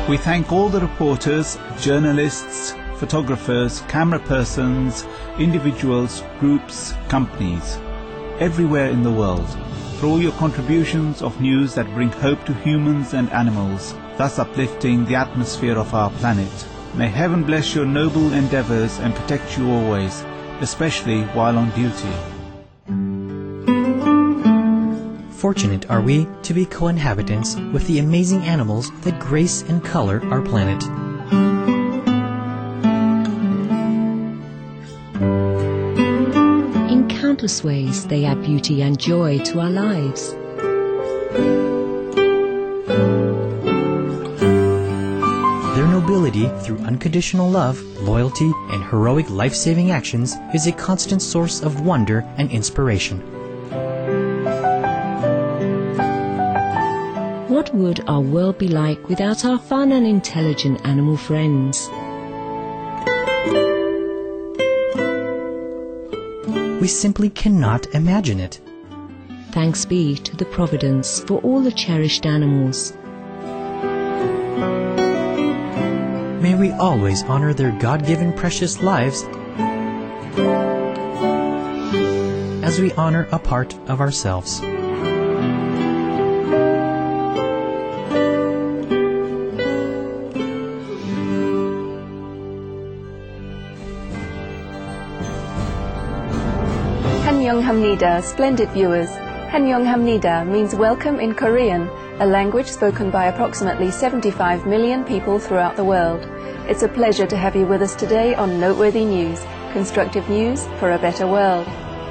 We thank all the reporters, journalists, photographers, camera persons, individuals, groups, companies, everywhere in the world, for all your contributions of news that bring hope to humans and animals, thus uplifting the atmosphere of our planet. May heaven bless your noble endeavors and protect you always, especially while on duty. Fortunate are we to be co-inhabitants with the amazing animals that grace and color our planet. In countless ways, they add beauty and joy to our lives. Their nobility through unconditional love, loyalty, and heroic life-saving actions is a constant source of wonder and inspiration. What would our world be like without our fun and intelligent animal friends? We simply cannot imagine it. Thanks be to the Providence for all the cherished animals. May we always honor their God-given precious lives as we honor a part of ourselves. Hamnida, splendid viewers. Hamnida means welcome in Korean, a language spoken by approximately 75 million people throughout the world. It's a pleasure to have you with us today on Noteworthy News, constructive news for a better world.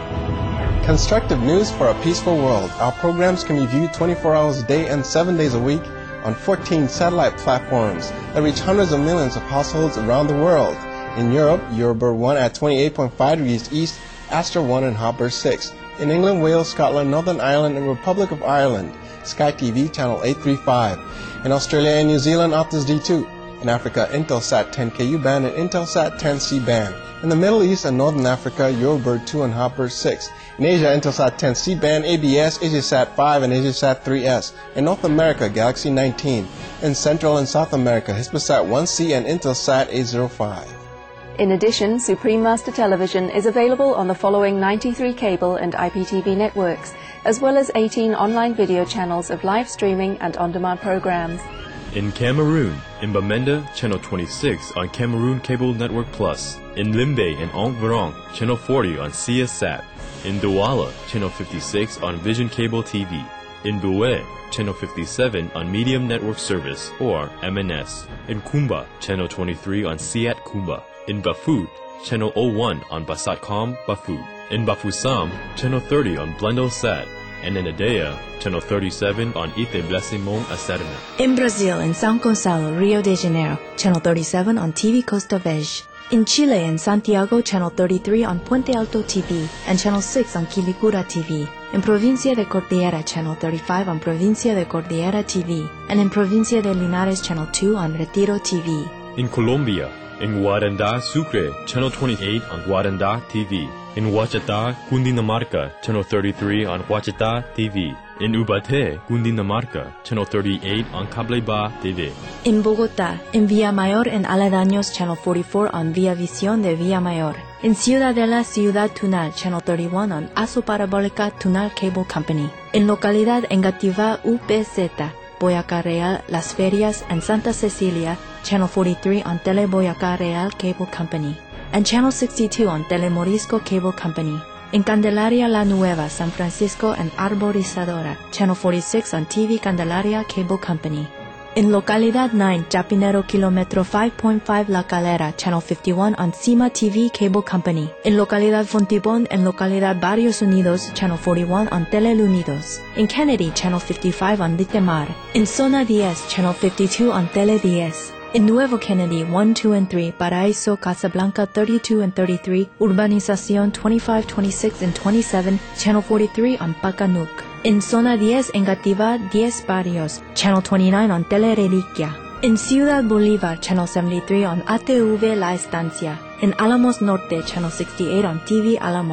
Constructive news for a peaceful world. Our programs can be viewed 24 hours a day and 7 days a week on 14 satellite platforms that reach hundreds of millions of households around the world. In Europe, Eurobird 1 at 28.5 degrees east, Astra 1 and Hopper 6. In England, Wales, Scotland, Northern Ireland, and Republic of Ireland, Sky TV channel 835. In Australia and New Zealand, Optus D2. In Africa, Intelsat 10KU band and Intelsat 10C band. In the Middle East and Northern Africa, Eurobird 2 and Hopper 6. In Asia, Intelsat 10C band, ABS, Asiasat 5 and Asiasat 3S. In North America, Galaxy 19. In Central and South America, Hispasat 1C and Intelsat 805. In addition, Supreme Master Television is available on the following 93 cable and IPTV networks, as well as 18 online video channels of live streaming and on-demand programs. In Cameroon, in Bamenda, channel 26 on Cameroon Cable Network Plus. In Limbe and Enguerrand, channel 40 on CSat. In Douala, channel 56 on Vision Cable TV. In Boué, channel 57 on Medium Network Service, or MNS. In Kumba, channel 23 on Siat Kumba. In Bafut, channel 01 on Basatcom Bafut. In Bafoussam, channel 30 on Blendelsat. And in Adea, channel 37 on Ite-Blessing-Mont Academy. In Brazil, in São Gonçalo, Rio de Janeiro, channel 37 on TV Costa Verde. In Chile, in Santiago, channel 33 on Puente Alto TV and channel 6 on Quilicura TV. In Provincia de Cordillera, channel 35 on Provincia de Cordillera TV. And in Provincia de Linares, channel 2 on Retiro TV. In Colombia, in Guaranda, Sucre, channel 28 on Guaranda TV. In Huachata, Cundinamarca, channel 33 on Huachata TV. In Ubaté, Cundinamarca, channel 38 on Cableba TV. In Bogotá, in Villamayor and Aledaños, channel 44 on Via Visión de Villamayor. In Ciudadela, Ciudad Tunal, channel 31 on Aso Parabólica Tunal Cable Company. In Localidad Engativá, UPZ, Boyacá Real, Las Ferias, and Santa Cecilia, channel 43 on Tele Boyacá Real Cable Company. And channel 62 on Telemorisco Cable Company. In Candelaria La Nueva, San Francisco and Arborizadora, channel 46 on TV Candelaria Cable Company. In Localidad 9, Chapinero Kilometro 5.5 La Calera, channel 51 on Cima TV Cable Company. In Localidad Fontibón and Localidad Barrios Unidos, channel 41 on Teleunidos. In Kennedy, channel 55 on Litemar. In Zona 10, channel 52 on Tele 10. In Nuevo Kennedy, 1, 2, and 3, Paraíso, Casablanca, 32 and 33, Urbanización 25, 26, and 27, channel 43 on Pacanuc. In Zona 10, Engativá, 10 Barrios, channel 29 on Tele Reliquia. In Ciudad Bolívar, channel 73 on ATV La Estancia. In Alamos Norte, channel 68 on TV Alamos.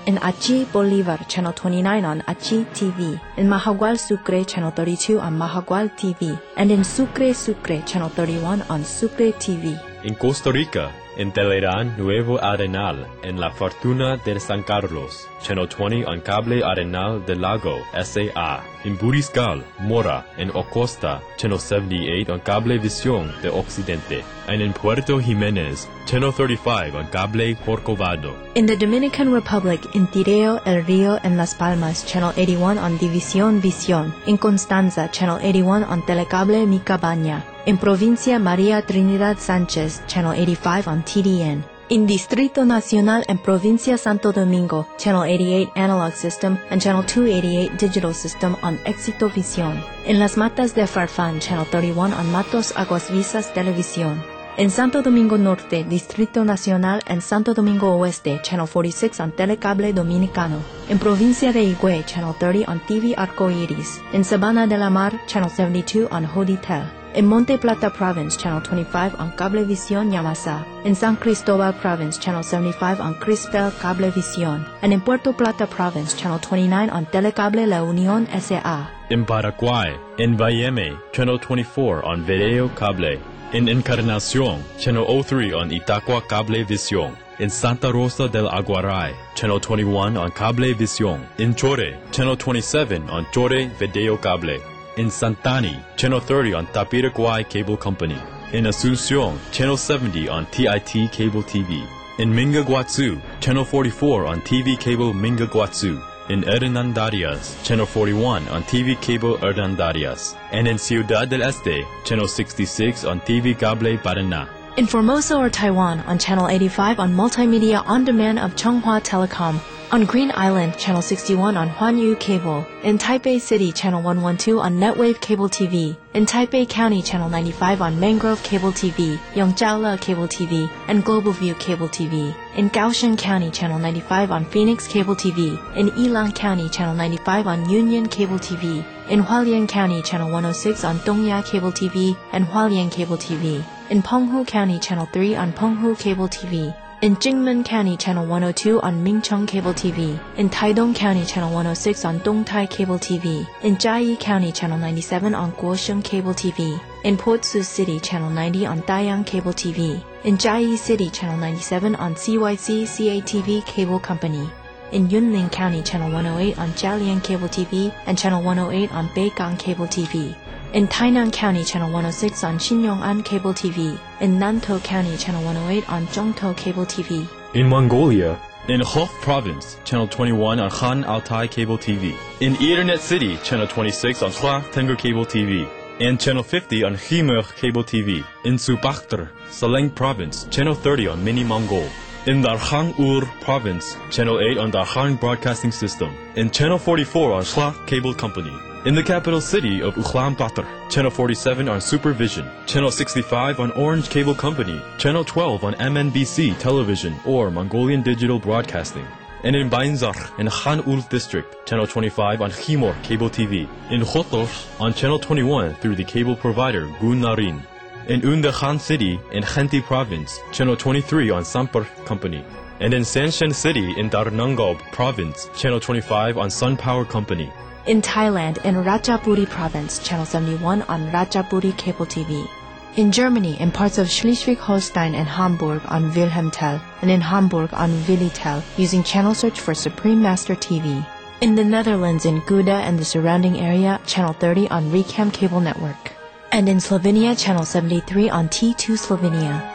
In Achi, Bolivar, Channel 29 on Achi TV. In Mahagual, Sucre, Channel 32 on Mahagual TV. And in Sucre, Channel 31 on Sucre TV. In Costa Rica, in Telerán Nuevo Arenal, en La Fortuna de San Carlos, Channel 20 on Cable Arenal del Lago, SA. In Buriscal, Mora, en Ocosta, Channel 78 on Cable Visión de Occidente. And in Puerto Jiménez, Channel 35 on Cable Corcovado. In the Dominican Republic, in Tireo, El Rio, and Las Palmas, Channel 81 on División Visión. In Constanza, Channel 81 on Telecable Mi Cabaña. In Provincia María Trinidad Sánchez, Channel 85 on TDN. In Distrito Nacional and Provincia Santo Domingo, Channel 88 Analog System and Channel 288 Digital System on Éxito Visión. In Las Matas de Farfán, Channel 31 on Matos Aguas Visas Televisión. In Santo Domingo Norte, Distrito Nacional and Santo Domingo Oeste, Channel 46 on Telecable Dominicano. In Provincia de Higüey, Channel 30 on TV Arcoiris. In Sabana de la Mar, Channel 72 on Hoditel. In Monte Plata Province, Channel 25 on Cablevisión Yamasa. In San Cristobal Province, Channel 75 on Crispel Cablevisión. And in Puerto Plata Province, Channel 29 on Telecable La Unión S.A. In Paraguay, in Bayeme, Channel 24 on Video Cable. In Encarnación, Channel 03 on Itacua Cablevisión. In Santa Rosa del Aguaray, Channel 21 on Cablevisión. In Chore, Channel 27 on Chore Video Cable. In Santani, Channel 30 on Tapiraguay Cable Company. In Asunción, Channel 70 on TIT Cable TV. In Mingaguazú, Channel 44 on TV Cable Mingaguazú. In Hernandarias, Channel 41 on TV Cable Hernandarias. And in Ciudad del Este, Channel 66 on TV Cable Paraná. In Formosa or Taiwan, on Channel 85 on Multimedia On Demand of Chunghwa Telecom. On Green Island, Channel 61 on Huanyu Cable. In Taipei City, Channel 112 on Netwave Cable TV. In Taipei County, Channel 95 on Mangrove Cable TV, Yongjiaole Cable TV, and Global View Cable TV. In Kaohsiung County, Channel 95 on Phoenix Cable TV. In Yilan County, Channel 95 on Union Cable TV. In Hualien County, Channel 106 on Dongya Cable TV and Hualien Cable TV. In Penghu County, Channel 3 on Penghu Cable TV. In Jingmen County, Channel 102 on Mincheng Cable TV. In Taidong County, Channel 106 on Dongtai Cable TV. In Jiayi County, Channel 97 on Guosheng Cable TV. In Port-Sus City, Channel 90 on Dayang Cable TV. In Jiayi City, Channel 97 on CYC CATV Cable Company. In Yunlin County, Channel 108 on Jialian Cable TV and Channel 108 on Beigang Cable TV. In Tainan County, Channel 106 on Xinyong'an Cable TV. In Nantou County, Channel 108 on Zhongtou Cable TV. In Mongolia, in Hof Province, Channel 21 on Han Altai Cable TV. In Ethernet City, Channel 26 on Hua Tengger Cable TV. And Channel 50 on Khmer Cable TV. In Subakhtar, Saleng Province, Channel 30 on Mini Mongol. In Darkhan Ur Province, Channel 8 on Darkhan Broadcasting System. In Channel 44 on Hua Cable Company. In the capital city of Ulaanbaatar, Channel 47 on Supervision, Channel 65 on Orange Cable Company, Channel 12 on MNBC Television or Mongolian Digital Broadcasting. And in Bainzar in Khan-Ul District, Channel 25 on Khimor Cable TV. In Khotos on Channel 21 through the cable provider Gunarin. In Unda Khan City in Khenti Province, Channel 23 on Sampar Company. And in Sanshan City in Darnangob Province, Channel 25 on Sun Power Company. In Thailand, in Ratchaburi Province, Channel 71 on Ratchaburi Cable TV. In Germany, in parts of Schleswig-Holstein and Hamburg on Wilhelmtel, and in Hamburg on Willitel, using channel search for Supreme Master TV. In the Netherlands, in Gouda and the surrounding area, Channel 30 on Recam Cable Network. And in Slovenia, Channel 73 on T2 Slovenia.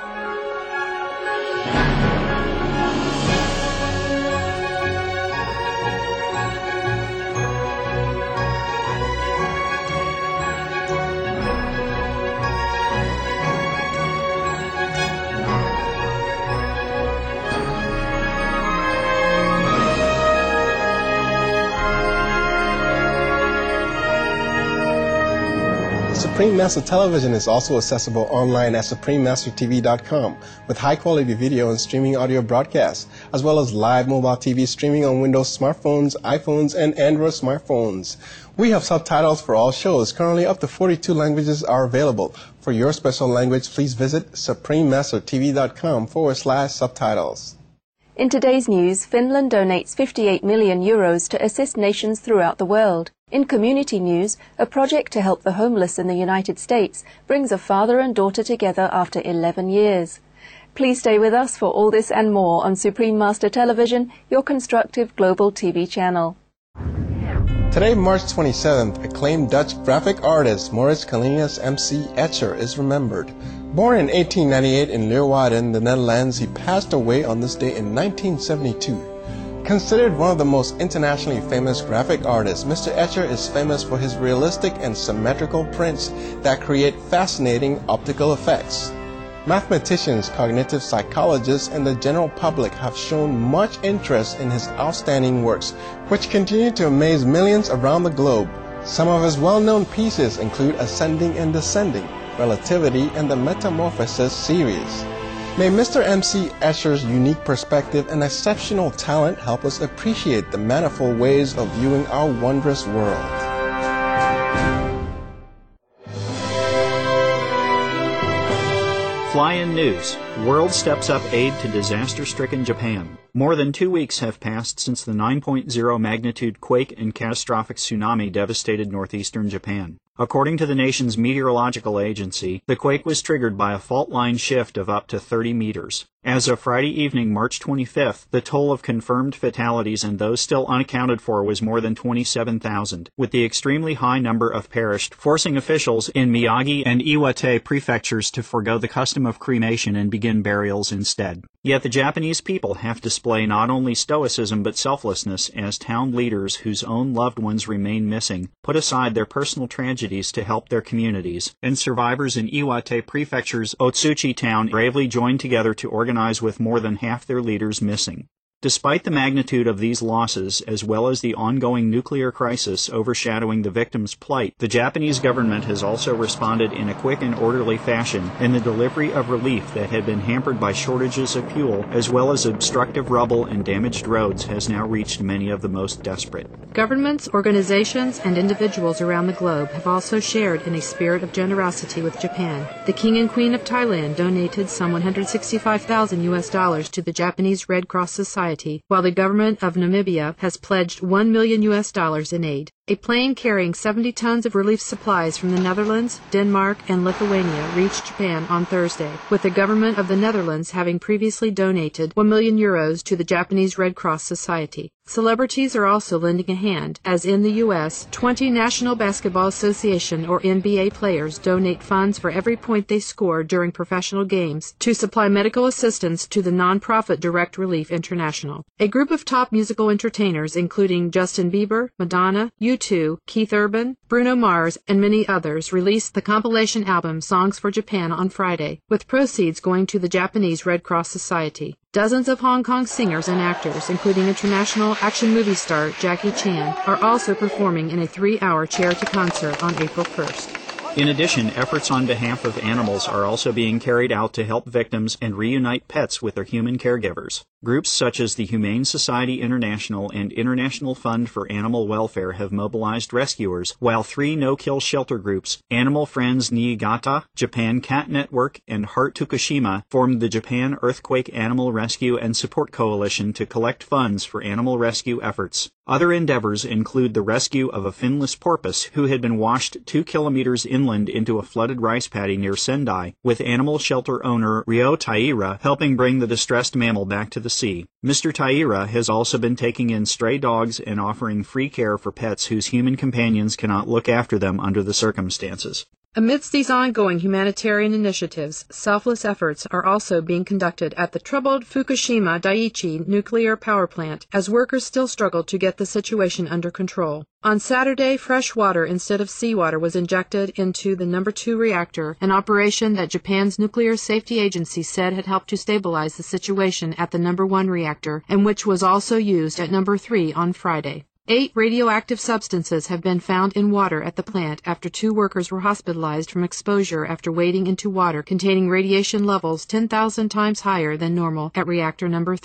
Supreme Master Television is also accessible online at suprememastertv.com with high-quality video and streaming audio broadcasts, as well as live mobile TV streaming on Windows smartphones, iPhones, and Android smartphones. We have subtitles for all shows. Currently, up to 42 languages are available. For your special language, please visit suprememastertv.com/subtitles. In today's news, Finland donates 58 million euros to assist nations throughout the world. In community news, a project to help the homeless in the United States brings a father and daughter together after 11 years. Please stay with us for all this and more on Supreme Master Television, your constructive global TV channel. Today, March 27th, acclaimed Dutch graphic artist Maurits Cornelius MC Escher is remembered. Born in 1898 in Leeuwarden, the Netherlands, he passed away on this day in 1972. Considered one of the most internationally famous graphic artists, Mr. Escher is famous for his realistic and symmetrical prints that create fascinating optical effects. Mathematicians, cognitive psychologists, and the general public have shown much interest in his outstanding works, which continue to amaze millions around the globe. Some of his well-known pieces include Ascending and Descending, Relativity, and the Metamorphosis series. May Mr. MC Escher's unique perspective and exceptional talent help us appreciate the manifold ways of viewing our wondrous world. Fly-in news. World steps up aid to disaster-stricken Japan. More than 2 weeks have passed since the 9.0 magnitude quake and catastrophic tsunami devastated northeastern Japan. According to the nation's meteorological agency, the quake was triggered by a fault line shift of up to 30 meters. As of Friday evening, March 25th, the toll of confirmed fatalities and those still unaccounted for was more than 27,000, with the extremely high number of perished forcing officials in Miyagi and Iwate prefectures to forego the custom of cremation and begin burials instead. Yet the Japanese people have displayed not only stoicism but selflessness as town leaders whose own loved ones remain missing put aside their personal tragedies to help their communities, and survivors in Iwate Prefecture's Otsuchi town bravely joined together to organize with more than half their leaders missing. Despite the magnitude of these losses, as well as the ongoing nuclear crisis overshadowing the victims' plight, the Japanese government has also responded in a quick and orderly fashion in the delivery of relief that had been hampered by shortages of fuel, as well as obstructive rubble and damaged roads has now reached many of the most desperate. Governments, organizations, and individuals around the globe have also shared in a spirit of generosity with Japan. The King and Queen of Thailand donated some $165,000 to the Japanese Red Cross Society, while the government of Namibia has pledged $1 million in aid. A plane carrying 70 tons of relief supplies from the Netherlands, Denmark, and Lithuania reached Japan on Thursday, with the government of the Netherlands having previously donated €1 million to the Japanese Red Cross Society. Celebrities are also lending a hand, as in the U.S., 20 National Basketball Association or NBA players donate funds for every point they score during professional games to supply medical assistance to the nonprofit Direct Relief International. A group of top musical entertainers, including Justin Bieber, Madonna, U2, Keith Urban, Bruno Mars, and many others, released the compilation album Songs for Japan on Friday, with proceeds going to the Japanese Red Cross Society. Dozens of Hong Kong singers and actors, including international action movie star Jackie Chan, are also performing in a 3-hour charity concert on April 1st. In addition, efforts on behalf of animals are also being carried out to help victims and reunite pets with their human caregivers. Groups such as the Humane Society International and International Fund for Animal Welfare have mobilized rescuers, while 3 no-kill shelter groups, Animal Friends Niigata, Japan Cat Network, and Heart Tokushima, formed the Japan Earthquake Animal Rescue and Support Coalition to collect funds for animal rescue efforts. Other endeavors include the rescue of a finless porpoise who had been washed 2 kilometers inland into a flooded rice paddy near Sendai, with animal shelter owner Ryo Taira helping bring the distressed mammal back to the sea. Mr. Taira has also been taking in stray dogs and offering free care for pets whose human companions cannot look after them under the circumstances. Amidst these ongoing humanitarian initiatives, selfless efforts are also being conducted at the troubled Fukushima Daiichi nuclear power plant as workers still struggle to get the situation under control. On Saturday, fresh water instead of seawater was injected into the number 2 reactor, an operation that Japan's Nuclear Safety Agency said had helped to stabilize the situation at the number 1 reactor, and which was also used at number 3 on Friday. 8 radioactive substances have been found in water at the plant after 2 workers were hospitalized from exposure after wading into water containing radiation levels 10,000 times higher than normal at reactor number 3.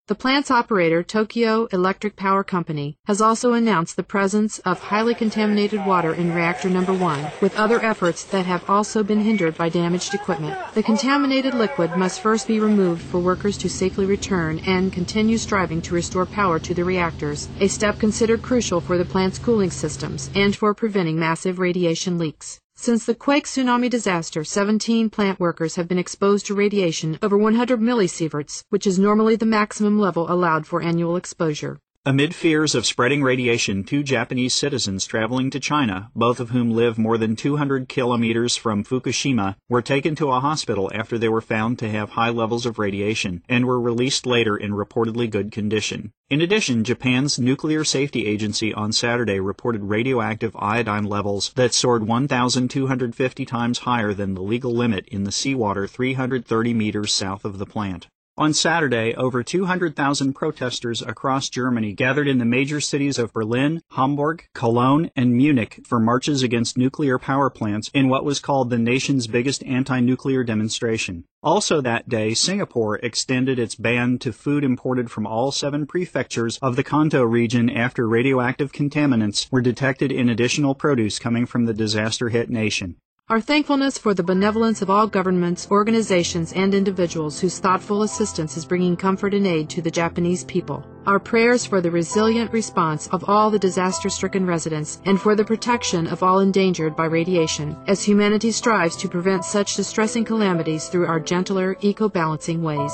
The plant's operator, Tokyo Electric Power Company, has also announced the presence of highly contaminated water in reactor number 1, with other efforts that have also been hindered by damaged equipment. The contaminated liquid must first be removed for workers to safely return and continue striving to restore power to the reactors, a step considered crucial for the plant's cooling systems and for preventing massive radiation leaks. Since the quake-tsunami disaster, 17 plant workers have been exposed to radiation over 100 millisieverts, which is normally the maximum level allowed for annual exposure. Amid fears of spreading radiation, 2 Japanese citizens traveling to China, both of whom live more than 200 kilometers from Fukushima, were taken to a hospital after they were found to have high levels of radiation and were released later in reportedly good condition. In addition, Japan's Nuclear Safety Agency on Saturday reported radioactive iodine levels that soared 1,250 times higher than the legal limit in the seawater 330 meters south of the plant. On Saturday, over 200,000 protesters across Germany gathered in the major cities of Berlin, Hamburg, Cologne, and Munich for marches against nuclear power plants in what was called the nation's biggest anti-nuclear demonstration. Also that day, Singapore extended its ban to food imported from all 7 prefectures of the Kanto region after radioactive contaminants were detected in additional produce coming from the disaster-hit nation. Our thankfulness for the benevolence of all governments, organizations, and individuals whose thoughtful assistance is bringing comfort and aid to the Japanese people. Our prayers for the resilient response of all the disaster-stricken residents and for the protection of all endangered by radiation, as humanity strives to prevent such distressing calamities through our gentler, eco-balancing ways.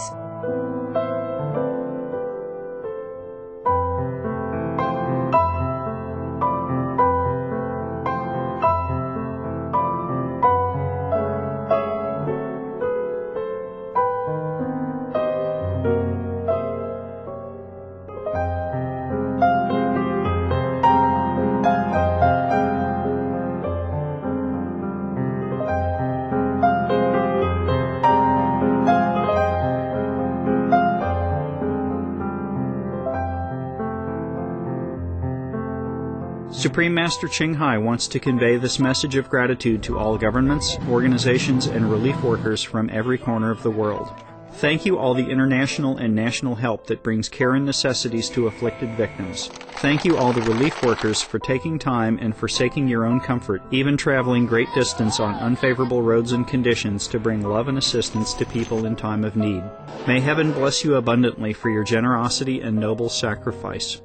Supreme Master Ching Hai wants to convey this message of gratitude to all governments, organizations, and relief workers from every corner of the world. Thank you all the international and national help that brings care and necessities to afflicted victims. Thank you all the relief workers for taking time and forsaking your own comfort, even traveling great distance on unfavorable roads and conditions to bring love and assistance to people in time of need. May heaven bless you abundantly for your generosity and noble sacrifice.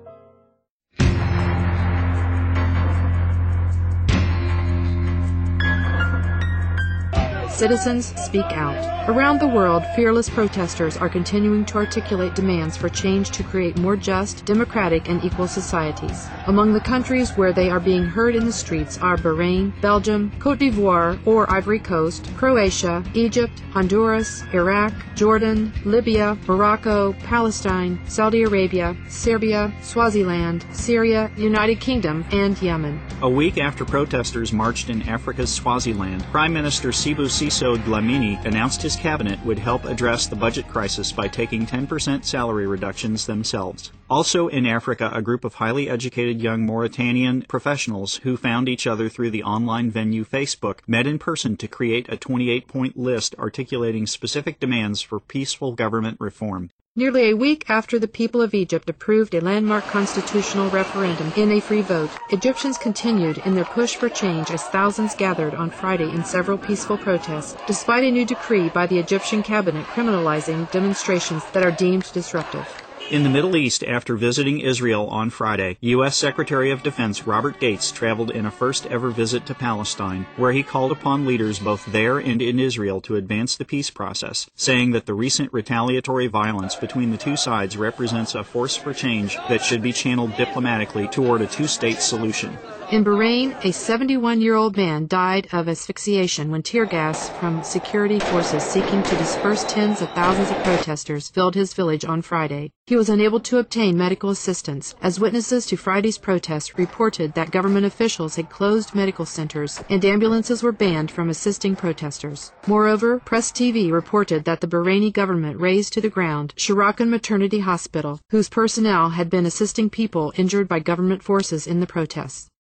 Citizens speak out. Around the world, fearless protesters are continuing to articulate demands for change to create more just, democratic, and equal societies. Among the countries where they are being heard in the streets are Bahrain, Belgium, Côte d'Ivoire or Ivory Coast, Croatia, Egypt, Honduras, Iraq, Jordan, Libya, Morocco, Palestine, Saudi Arabia, Serbia, Swaziland, Syria, United Kingdom, and Yemen. A week after protesters marched in Africa's Swaziland, Prime Minister Sibusiso Dlamini announced his cabinet would help address the budget crisis by taking 10% salary reductions themselves. Also in Africa, a group of highly educated young Mauritanian professionals who found each other through the online venue Facebook met in person to create a 28-point list articulating specific demands for peaceful government reform. Nearly a week after the people of Egypt approved a landmark constitutional referendum in a free vote, Egyptians continued in their push for change as thousands gathered on Friday in several peaceful protests, despite a new decree by the Egyptian cabinet criminalizing demonstrations that are deemed disruptive. In the Middle East, after visiting Israel on Friday, U.S. Secretary of Defense Robert Gates traveled in a first-ever visit to Palestine, where he called upon leaders both there and in Israel to advance the peace process, saying that the recent retaliatory violence between the two sides represents a force for change that should be channeled diplomatically toward a two-state solution. In Bahrain, a 71-year-old man died of asphyxiation when tear gas from security forces seeking to disperse tens of thousands of protesters filled his village on Friday. He was unable to obtain medical assistance, as witnesses to Friday's protests reported that government officials had closed medical centers and ambulances were banned from assisting protesters. Moreover, Press TV reported that the Bahraini government razed to the ground Shirakan Maternity Hospital, whose personnel had been assisting people injured by government forces in the protests.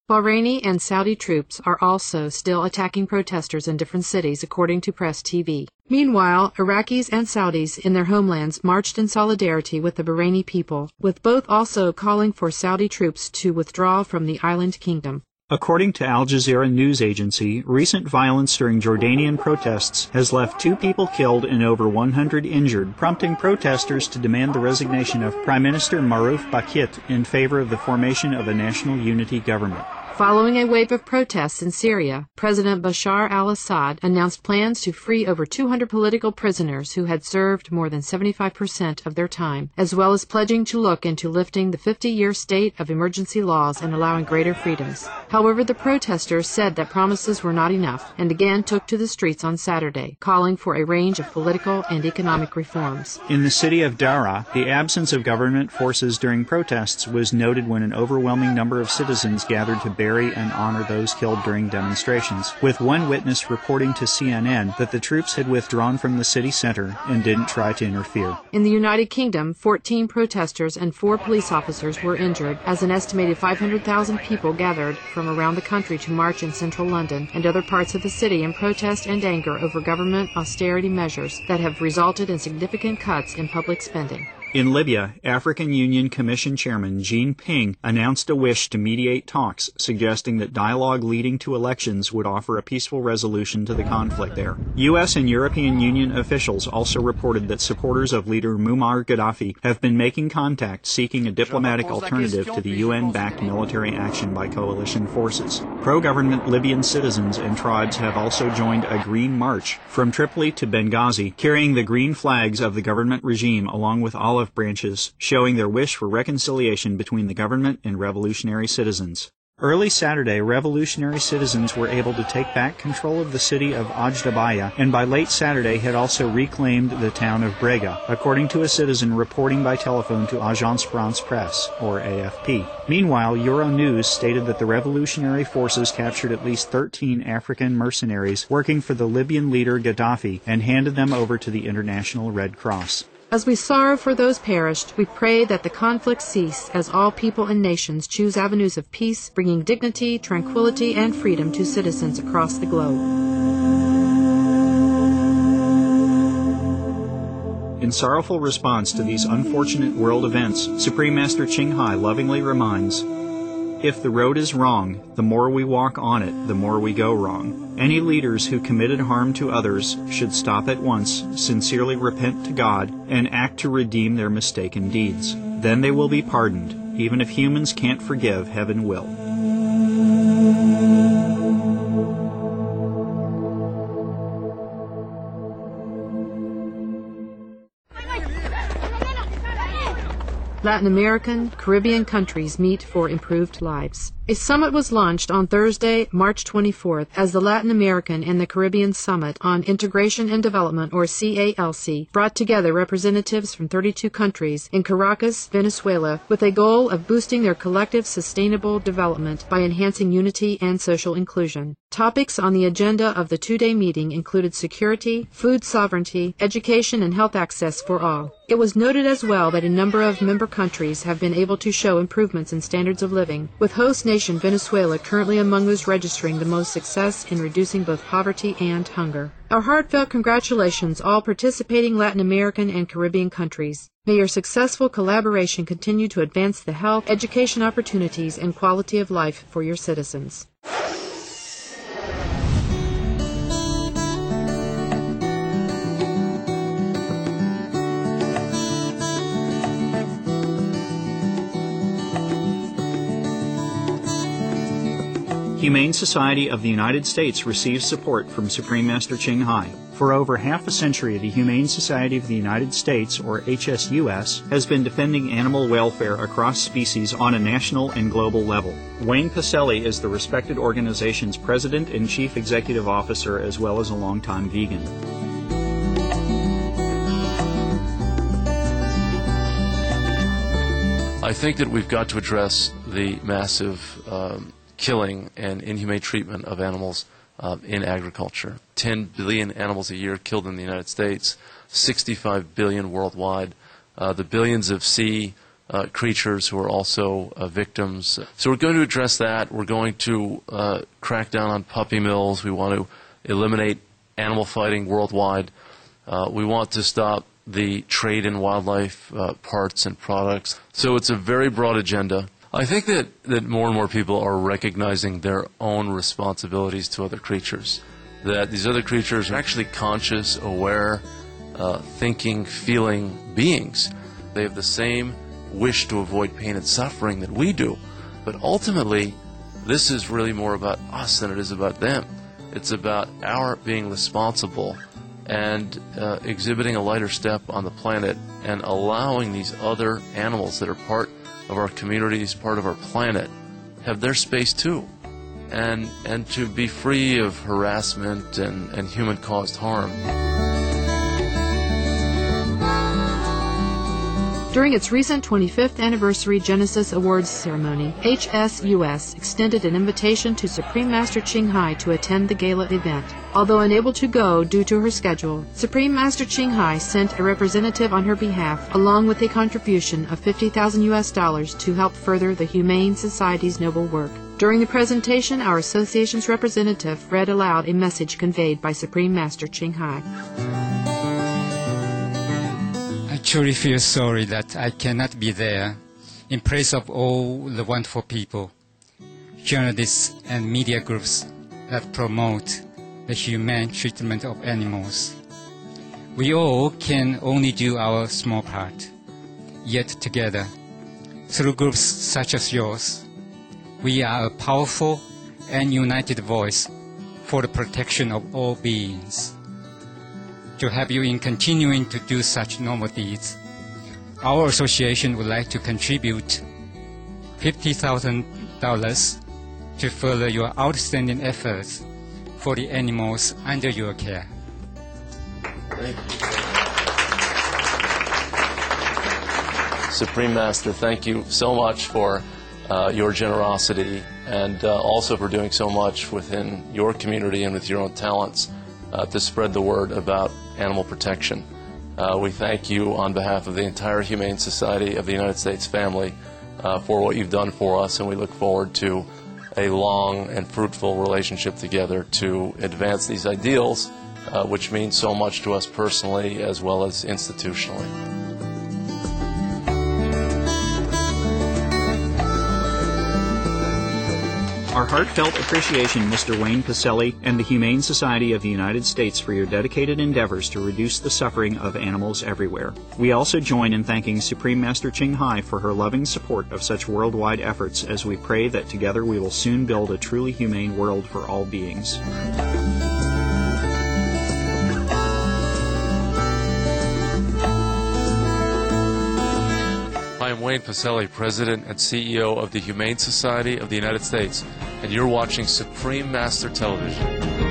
Bahraini and Saudi troops are also still attacking protesters in different cities, according to Press TV. Meanwhile, Iraqis and Saudis in their homelands marched in solidarity with the Bahraini people, with both also calling for Saudi troops to withdraw from the island kingdom. According to Al Jazeera news agency, recent violence during Jordanian protests has left 2 people killed and over 100 injured, prompting protesters to demand the resignation of Prime Minister Maruf Bakit in favor of the formation of a national unity government. Following a wave of protests in Syria, President Bashar al-Assad announced plans to free over 200 political prisoners who had served more than 75% of their time, as well as pledging to look into lifting the 50-year state of emergency laws and allowing greater freedoms. However, the protesters said that promises were not enough and again took to the streets on Saturday, calling for a range of political and economic reforms. In the city of Daraa, the absence of government forces during protests was noted when an overwhelming number of citizens gathered to bury and honor those killed during demonstrations, with one witness reporting to CNN that the troops had withdrawn from the city center and didn't try to interfere. In the United Kingdom, 14 protesters and 4 police officers were injured as an estimated 500,000 people gathered from around the country to march in central London and other parts of the city in protest and anger over government austerity measures that have resulted in significant cuts in public spending. In Libya, African Union Commission Chairman Jean Ping announced a wish to mediate talks, suggesting that dialogue leading to elections would offer a peaceful resolution to the conflict there. U.S. and European Union officials also reported that supporters of leader Muammar Gaddafi have been making contact seeking a diplomatic alternative to the UN-backed military action by coalition forces. Pro-government Libyan citizens and tribes have also joined a Green March from Tripoli to Benghazi, carrying the green flags of the government regime along with olive branches, showing their wish for reconciliation between the government and revolutionary citizens. Early Saturday, revolutionary citizens were able to take back control of the city of Ojdabaya, and by late Saturday had also reclaimed the town of Brega, according to a citizen reporting by telephone to Agence France Presse, or AFP. Meanwhile, Euronews stated that the revolutionary forces captured at least 13 African mercenaries working for the Libyan leader Gaddafi and handed them over to the International Red Cross. As we sorrow for those perished, we pray that the conflict cease as all people and nations choose avenues of peace, bringing dignity, tranquility, and freedom to citizens across the globe. In sorrowful response to these unfortunate world events, Supreme Master Ching Hai lovingly reminds, "If the road is wrong, the more we walk on it, the more we go wrong. Any leaders who committed harm to others should stop at once, sincerely repent to God, and act to redeem their mistaken deeds. Then they will be pardoned. Even if humans can't forgive, heaven will." Latin American, Caribbean countries meet for improved lives. A summit was launched on Thursday, March 24th, as the Latin American and the Caribbean Summit on Integration and Development, or CALC, brought together representatives from 32 countries in Caracas, Venezuela, with a goal of boosting their collective sustainable development by enhancing unity and social inclusion. Topics on the agenda of the 2-day meeting included security, food sovereignty, education, and health access for all. It was noted as well that a number of member countries have been able to show improvements in standards of living, with host nation Venezuela currently among those registering the most success in reducing both poverty and hunger. Our heartfelt congratulations all participating Latin American and Caribbean countries. May your successful collaboration continue to advance the health, education opportunities, and quality of life for your citizens. Humane Society of the United States receives support from Supreme Master Ching Hai. For over half a century, the Humane Society of the United States, or HSUS, has been defending animal welfare across species on a national and global level. Wayne Pacelli is the respected organization's president and chief executive officer, as well as a longtime vegan. I think that we've got to address the massive killing and inhumane treatment of animals in agriculture. 10 billion animals a year killed in the United States, 65 billion worldwide. The billions of sea creatures who are also victims. So we're going to address that. We're going to crack down on puppy mills. We want to eliminate animal fighting worldwide. We want to stop the trade in wildlife parts and products. So it's a very broad agenda. I think that more and more people are recognizing their own responsibilities to other creatures, that these other creatures are actually conscious, aware, thinking, feeling beings. They have the same wish to avoid pain and suffering that we do. But ultimately, this is really more about us than it is about them. It's about our being responsible and exhibiting a lighter step on the planet and allowing these other animals that are part of our communities, part of our planet, have their space too. And to be free of harassment and human-caused harm. During its recent 25th anniversary Genesis Awards ceremony, HSUS extended an invitation to Supreme Master Ching Hai to attend the gala event. Although unable to go due to her schedule, Supreme Master Ching Hai sent a representative on her behalf, along with a contribution of $50,000 to help further the Humane Society's noble work. During the presentation, our association's representative read aloud a message conveyed by Supreme Master Ching Hai. I truly feel sorry that I cannot be there in place of all the wonderful people, journalists and media groups that promote the humane treatment of animals. We all can only do our small part, yet together, through groups such as yours, we are a powerful and united voice for the protection of all beings. To help you in continuing to do such noble deeds, our association would like to contribute $50,000 to further your outstanding efforts for the animals under your care. Thank you. Supreme Master, thank you so much for your generosity and also for doing so much within your community and with your own talents to spread the word about animal protection. We thank you on behalf of the entire Humane Society of the United States family for what you've done for us, and we look forward to a long and fruitful relationship together to advance these ideals, which mean so much to us personally as well as institutionally. Our heartfelt appreciation, Mr. Wayne Pacelli and the Humane Society of the United States, for your dedicated endeavors to reduce the suffering of animals everywhere. We also join in thanking Supreme Master Ching Hai for her loving support of such worldwide efforts, as we pray that together we will soon build a truly humane world for all beings. I am Wayne Pacelli, President and CEO of the Humane Society of the United States, and you're watching Supreme Master Television.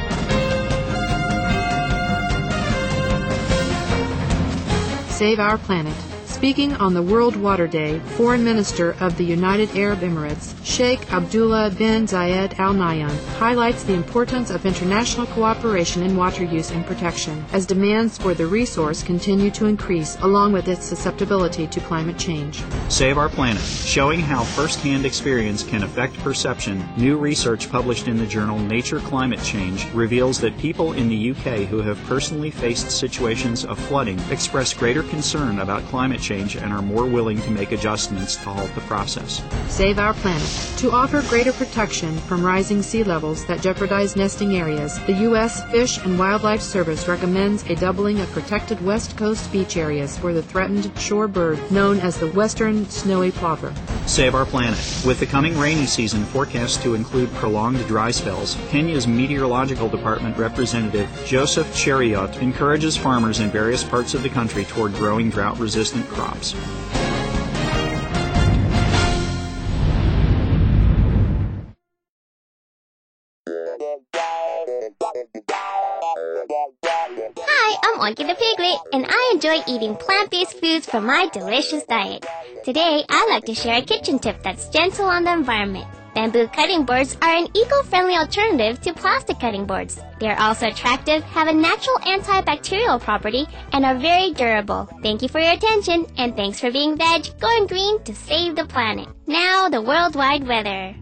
Save Our Planet. Speaking on the World Water Day, Foreign Minister of the United Arab Emirates, Sheikh Abdullah bin Zayed Al Nahyan, highlights the importance of international cooperation in water use and protection, as demands for the resource continue to increase, along with its susceptibility to climate change. Save Our Planet, showing how first-hand experience can affect perception. New research published in the journal Nature Climate Change reveals that people in the UK who have personally faced situations of flooding express greater concern about climate change and are more willing to make adjustments to halt the process. Save Our Planet. To offer greater protection from rising sea levels that jeopardize nesting areas, the U.S. Fish and Wildlife Service recommends a doubling of protected West Coast beach areas for the threatened shorebird known as the western snowy plover. Save Our Planet. With the coming rainy season forecast to include prolonged dry spells, Kenya's Meteorological Department representative Joseph Cheriot encourages farmers in various parts of the country toward growing drought-resistant crops. Hi, I'm Oinky the Piglet, and I enjoy eating plant-based foods for my delicious diet. Today, I'd like to share a kitchen tip that's gentle on the environment. Bamboo cutting boards are an eco-friendly alternative to plastic cutting boards. They are also attractive, have a natural antibacterial property, and are very durable. Thank you for your attention, and thanks for being veg, going green to save the planet. Now, the worldwide weather.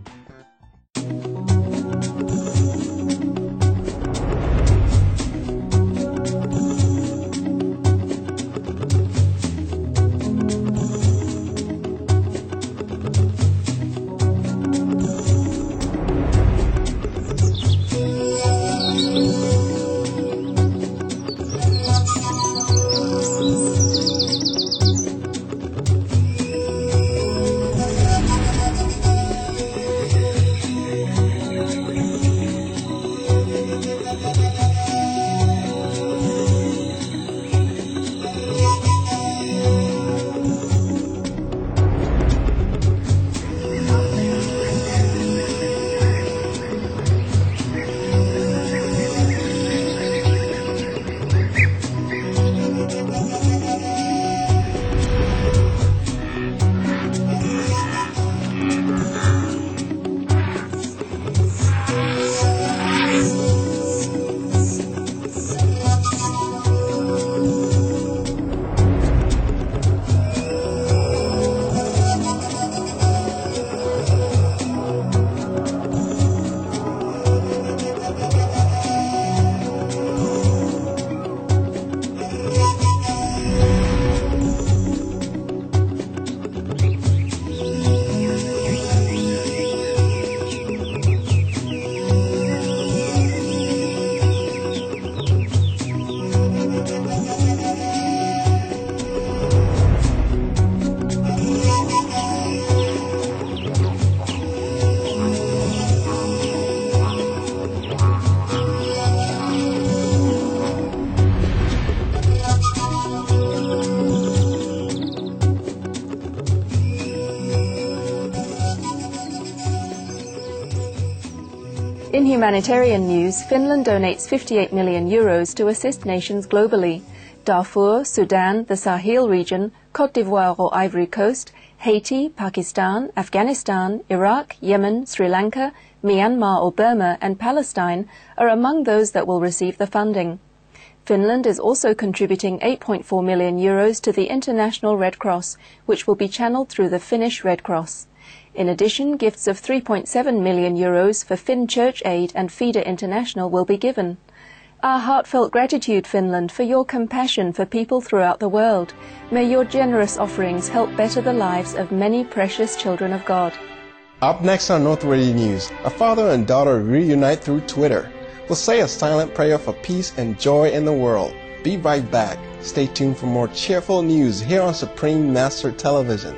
In humanitarian news, Finland donates 58 million euros to assist nations globally. Darfur, Sudan, the Sahel region, Côte d'Ivoire or Ivory Coast, Haiti, Pakistan, Afghanistan, Iraq, Yemen, Sri Lanka, Myanmar or Burma, and Palestine are among those that will receive the funding. Finland is also contributing 8.4 million euros to the International Red Cross, which will be channeled through the Finnish Red Cross. In addition, gifts of 3.7 million euros for Finn Church Aid and Feeder International will be given. Our heartfelt gratitude, Finland, for your compassion for people throughout the world. May your generous offerings help better the lives of many precious children of God. Up next on Noteworthy News, a father and daughter reunite through Twitter. We'll say a silent prayer for peace and joy in the world. Be right back. Stay tuned for more cheerful news here on Supreme Master Television.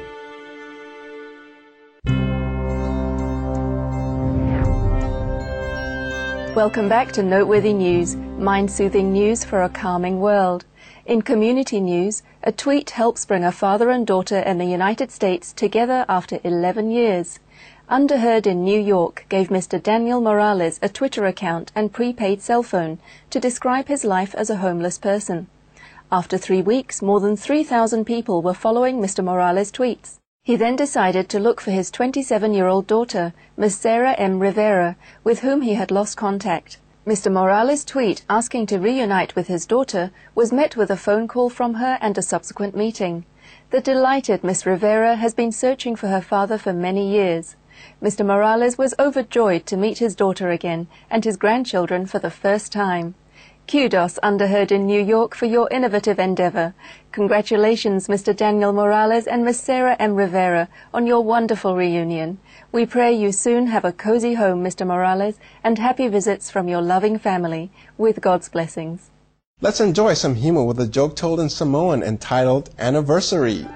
Welcome back to Noteworthy News, mind-soothing news for a calming world. In community news, a tweet helps bring a father and daughter in the United States together after 11 years. Underheard in New York gave Mr. Daniel Morales a Twitter account and prepaid cell phone to describe his life as a homeless person. After 3 weeks, more than 3,000 people were following Mr. Morales' tweets. He then decided to look for his 27-year-old daughter, Ms. Sarah M. Rivera, with whom he had lost contact. Mr. Morales' tweet asking to reunite with his daughter was met with a phone call from her and a subsequent meeting. The delighted Ms. Rivera has been searching for her father for many years. Mr. Morales was overjoyed to meet his daughter again and his grandchildren for the first time. Kudos, Underheard in New York, for your innovative endeavor. Congratulations, Mr. Daniel Morales and Ms. Sarah M. Rivera, on your wonderful reunion. We pray you soon have a cozy home, Mr. Morales, and happy visits from your loving family, with God's blessings. Let's enjoy some humor with a joke told in Samoan entitled Anniversary.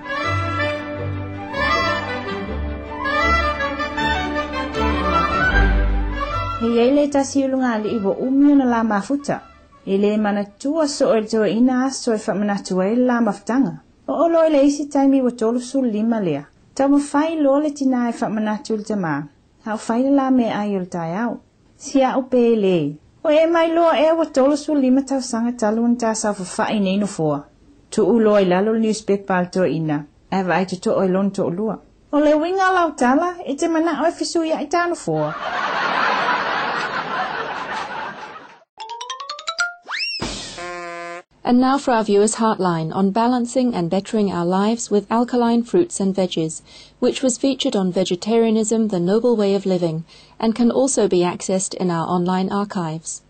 He ele tasiulunga li iwo umio na la mafuta. Ele manatua so el to ina so e famanatua la maftanga. O olo ele isi taimi wa tolu sul lima lea. Tama fai lo le tina e famanatul tama. Hau fai la me ayul tayau. Sia upe ele. O e mai lo e wa tolu sul lima tau sanga talun ta sa fa fai neino foa. Tu ulo e lalo newspaper to ina. Eva ai to o lon to ulua. O le winga lau tala, e te mana o fisui ai tano fua. And now for our viewers' Heartline on balancing and bettering our lives with alkaline fruits and veggies, which was featured on Vegetarianism, the Noble Way of Living, and can also be accessed in our online archives.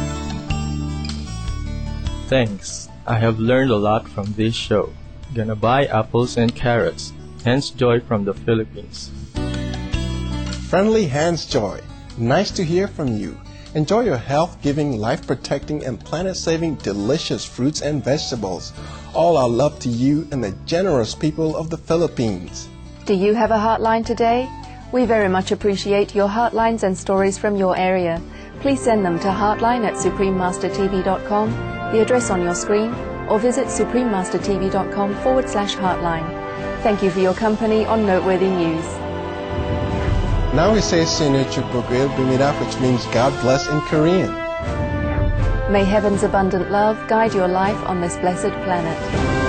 Thanks. I have learned a lot from this show. Gonna buy apples and carrots. Hans Joy from the Philippines. Friendly Hans Joy, nice to hear from you. Enjoy your health-giving, life-protecting, and planet-saving delicious fruits and vegetables. All our love to you and the generous people of the Philippines. Do you have a Heartline today? We very much appreciate your Heartlines and stories from your area. Please send them to heartline@suprememastertv.com, the address on your screen, or visit suprememastertv.com/heartline. Thank you for your company on Noteworthy News. Now we say Sinu Chukbukil Bimida, which means God bless in Korean. May heaven's abundant love guide your life on this blessed planet.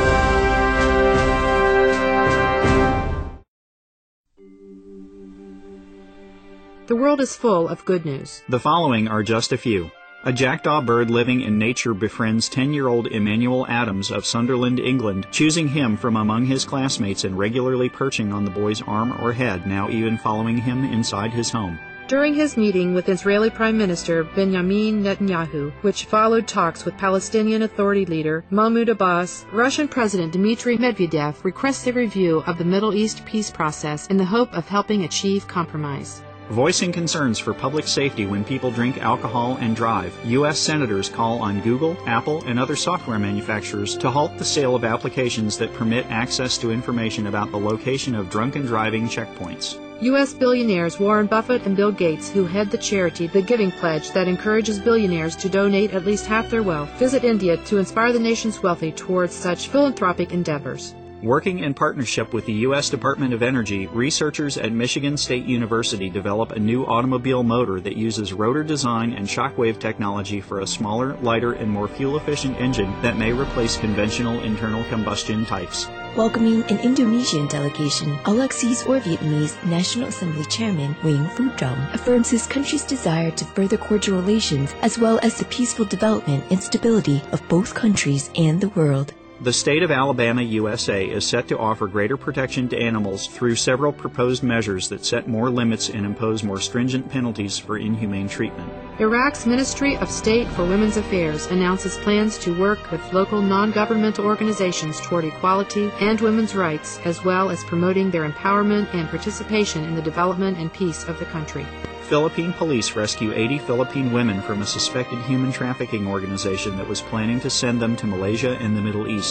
The world is full of good news. The following are just a few. A jackdaw bird living in nature befriends 10-year-old Emmanuel Adams of Sunderland, England, choosing him from among his classmates and regularly perching on the boy's arm or head, now even following him inside his home. During his meeting with Israeli Prime Minister Benjamin Netanyahu, which followed talks with Palestinian Authority leader Mahmoud Abbas, Russian President Dmitry Medvedev requested a review of the Middle East peace process in the hope of helping achieve compromise. Voicing concerns for public safety when people drink alcohol and drive, U.S. senators call on Google, Apple, and other software manufacturers to halt the sale of applications that permit access to information about the location of drunken driving checkpoints. U.S. billionaires Warren Buffett and Bill Gates, who head the charity The Giving Pledge that encourages billionaires to donate at least half their wealth, visit India to inspire the nation's wealthy towards such philanthropic endeavors. Working in partnership with the U.S. Department of Energy, researchers at Michigan State University develop a new automobile motor that uses rotor design and shockwave technology for a smaller, lighter, and more fuel-efficient engine that may replace conventional internal combustion types. Welcoming an Indonesian delegation, Alexis or Vietnamese National Assembly Chairman Wing Phu-trong affirms his country's desire to further cordial relations as well as the peaceful development and stability of both countries and the world. The state of Alabama, USA is set to offer greater protection to animals through several proposed measures that set more limits and impose more stringent penalties for inhumane treatment. Iraq's Ministry of State for Women's Affairs announces plans to work with local non-governmental organizations toward equality and women's rights, as well as promoting their empowerment and participation in the development and peace of the country. Philippine police rescue 80 Philippine women from a suspected human trafficking organization that was planning to send them to Malaysia and the Middle East.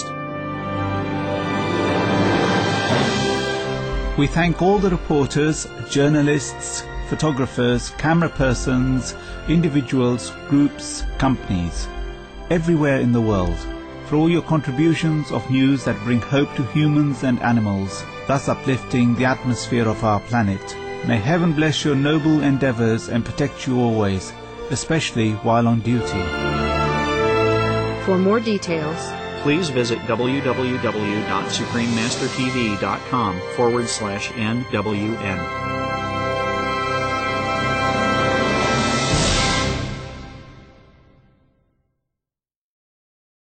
We thank all the reporters, journalists, photographers, camera persons, individuals, groups, companies, everywhere in the world, for all your contributions of news that bring hope to humans and animals, thus uplifting the atmosphere of our planet. May heaven bless your noble endeavors and protect you always, especially while on duty. For more details, please visit www.suprememastertv.com/NWN.